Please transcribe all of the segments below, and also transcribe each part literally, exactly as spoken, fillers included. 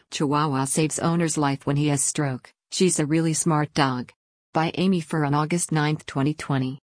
Chihuahua saves owner's life when he has stroke. She's a really smart dog. By Amy Fur on August ninth, twenty twenty.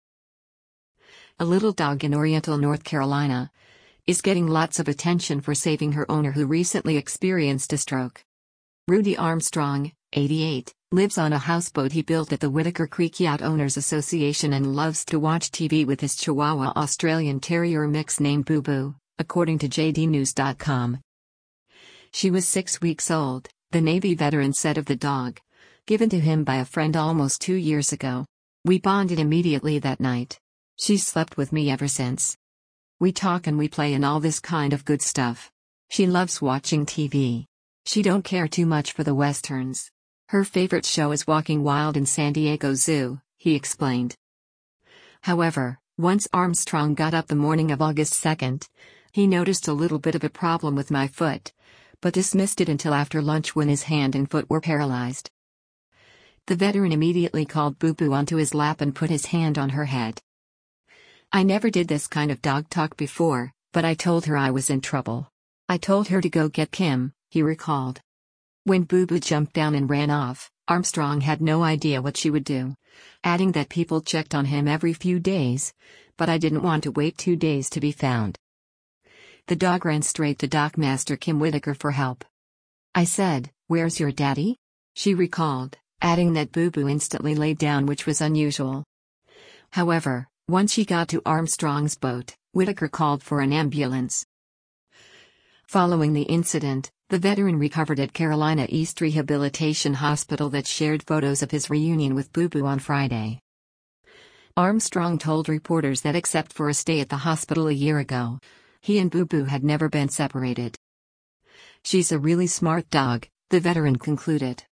A little dog in Oriental, North Carolina, is getting lots of attention for saving her owner who recently experienced a stroke. Rudy Armstrong, eighty-eight, lives on a houseboat he built at the Whitaker Creek Yacht Owners Association and loves to watch T V with his Chihuahua Australian Terrier mix named Boo Boo, according to J D news dot com. She was six weeks old, the Navy veteran said of the dog, given to him by a friend almost two years ago. We bonded immediately that night. She's slept with me ever since. We talk and we play and all this kind of good stuff. She loves watching T V. She don't care too much for the westerns. Her favorite show is Walking Wild in San Diego Zoo, he explained. However, once Armstrong got up the morning of August second, he noticed a little bit of a problem with my foot, but dismissed it until after lunch when his hand and foot were paralyzed. The veteran immediately called Boo Boo onto his lap and put his hand on her head. I never did this kind of dog talk before, but I told her I was in trouble. I told her to go get Kim, he recalled. When Boo Boo jumped down and ran off, Armstrong had no idea what she would do, adding that people checked on him every few days, but I didn't want to wait two days to be found. The dog ran straight to Doc Master Kim Whitaker for help. I said, "Where's your daddy?" she recalled, adding that Boo Boo instantly laid down, which was unusual. However, once she got to Armstrong's boat, Whitaker called for an ambulance. Following the incident, the veteran recovered at Carolina East Rehabilitation Hospital that shared photos of his reunion with Boo Boo on Friday. Armstrong told reporters that except for a stay at the hospital a year ago, he and Boo Boo had never been separated. She's a really smart dog, the veteran concluded.